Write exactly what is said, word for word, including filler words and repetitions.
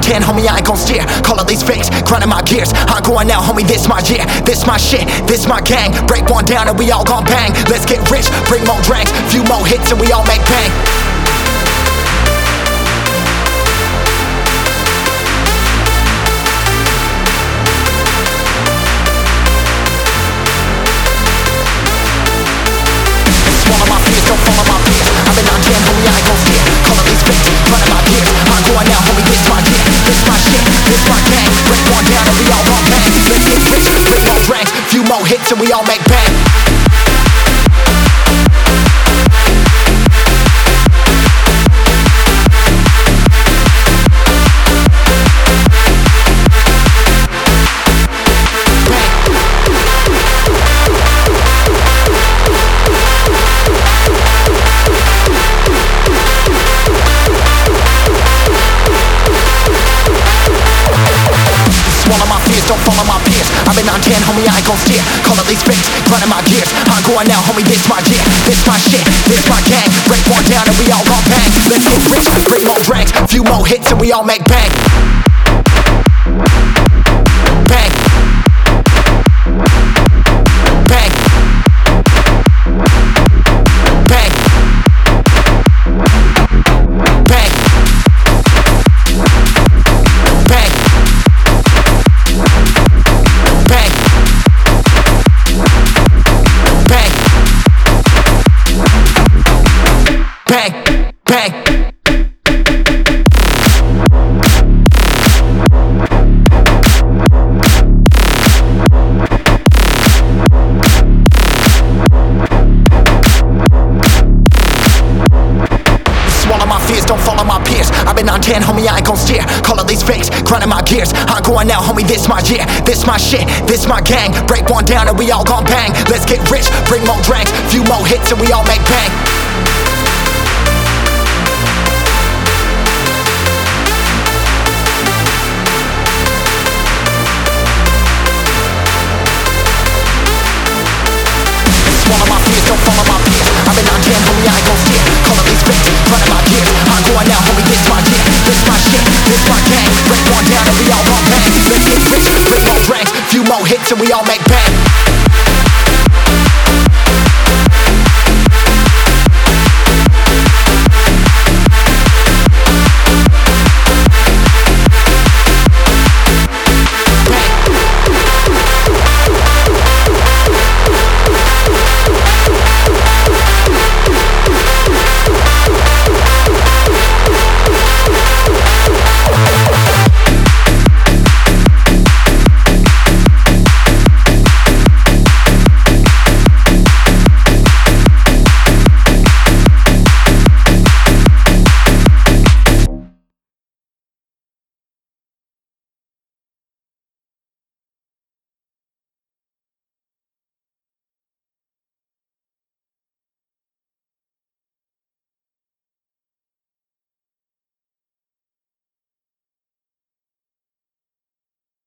ten, homie, I ain't gon' steer. Call all these fakes, grinding my gears. I'm going out, homie, this my year. This my shit, this my gang. Break one down and we all gon' bang. Let's get rich, bring more drinks. Few more hits and we all make bang. Swallow my fears, don't follow my fears. I've been on ten, homie, I ain't gon' steer. Call all these fakes, grinding my gears. I'm going out, homie, this my year. This my shit, this my gang. Break one down and we all gon' bang. Let's get rich, bring more drinks. Few more hits and we all make bang. Swallow my fears, don't follow my peers. I've been on ten, homie, I ain't gon' steer. Call all these fakes, grinding my gears. I'm going out, homie, this my year. This my shit, this my gang. Break one down and we all gon' bang. Let's get rich, bring more drinks. Few more hits and we all make bang. Bang. Bang. Bang. Bang. Bang. Bang. Bang. Bang. Bang. Swallow my fears, don't follow my peers. I've been on ten, homie, I ain't gon' steer. Call all these fakes, grinding my gears. I'm going out, homie, this my year. This my shit, this my gang. Break one down and we all gon' bang. Let's get rich, bring more drinks. Few more hits and we all make bang. Swallow my fears, don't follow my peers. I've been on ten, homie, I ain't gon' steer. Call all these fakes, grinding my gears. I'm going out, homie, this my year. This my shit, this my gang. Break one down and we all gon' bang. Let's get rich, bring more drinks. Few more hits and we all make bang.